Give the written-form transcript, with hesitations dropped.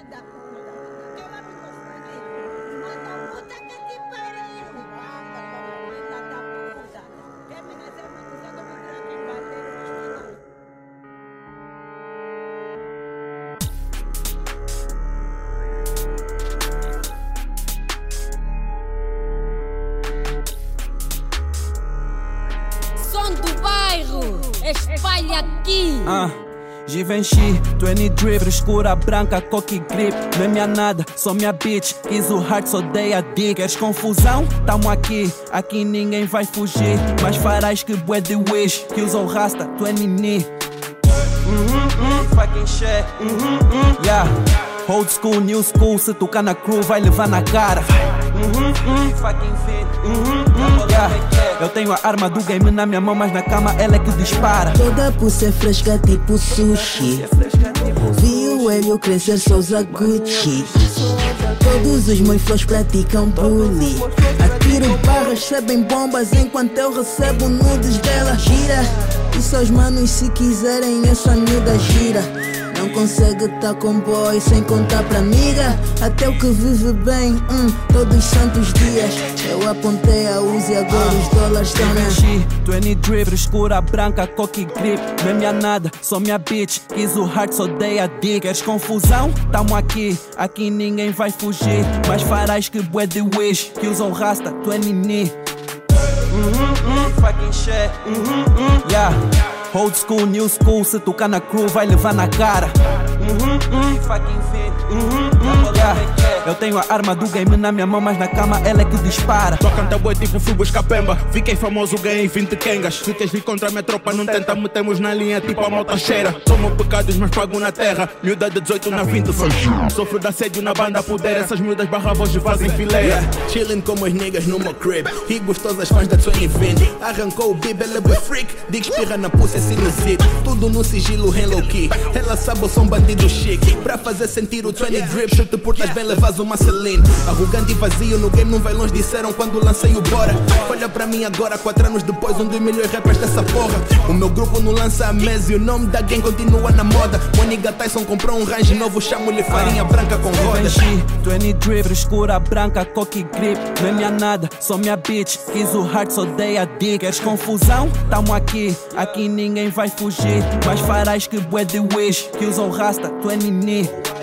Espalha aqui! Givenchy, 20 drip, escura, branca, coque grip. Não é minha nada, só minha bitch. Quis o heart, só dei a dick. Queres confusão? Tamo aqui, aqui ninguém vai fugir. Mas farás que bué de wish. Que usam rasta, 20 knee. Fucking shit. Yeah. Old school, new school. Se tocar na crew, vai levar na cara. Fucking fit. Yeah. Eu tenho a arma do game na minha mão, mas na cama ela é que dispara. Toda pulsa é fresca tipo sushi. Vi o Hélio crescer, só usa Gucci. Todos os meus flows praticam bully. Atiro barras, recebem bombas enquanto eu recebo nudes dela. Gira, e seus manos se quiserem essa miúda gira. Não consegue tá com boy sem contar pra amiga. Até o que vive bem, todos os santos dias. Eu apontei a Uzi e agora os dólares estão na Givenchy, 20 drip, escura, branca, coque grip. Não é minha nada, só minha bitch. Quis o heart, só dei a dick. Queres confusão? Tamo aqui, aqui ninguém vai fugir. Mas farás que bué de wish. Que usam rasta, 20 knee. Fucking shit. Yeah. Old school, new school. Se tocar na crew, vai levar na cara. Fucking fit. Yeah. Eu tenho a arma do game na minha mão, mas na cama ela é que dispara. Tô canta boi tipo fui buscar pemba. Fiquei famoso, ganhei 20 quengas. Se queres vir contra a minha tropa, não tenta, metemos na linha tipo a malta cheira. Tomo pecados, mas pago na terra. Miúda de 18 na 20, sofro de assédio na banda poder. Essas miúdas barra voz e fazem fileira. Chillin' como as niggas no meu crib. E gostosas fãs da 2020. Arrancou o bib, ela é freak. Diga espirra na pulsa, sinusite. Tudo no sigilo, hello key. Ela sabe, eu sou um bandido chique. Pra fazer sentir o 20 drip, se te portas bem, levas uma Celine. Arrogante e vazio, no game não vai longe, disseram quando lancei o Bora. Olha pra mim agora, 4 anos depois, um dos melhores rappers dessa porra. O meu grupo não lança a mesa e o nome da gang continua na moda. O nigga Tyson comprou um range novo, chamo-lhe farinha branca com rodas. Givenchy, 20 drip, escura, branca, coque grip. Não é minha nada, só minha bitch. Quis o heart, só dei a dick. Queres confusão? Tamo aqui, aqui ninguém vai fugir. Mas farás que bué de wish. Que usam rasta, 20 knee.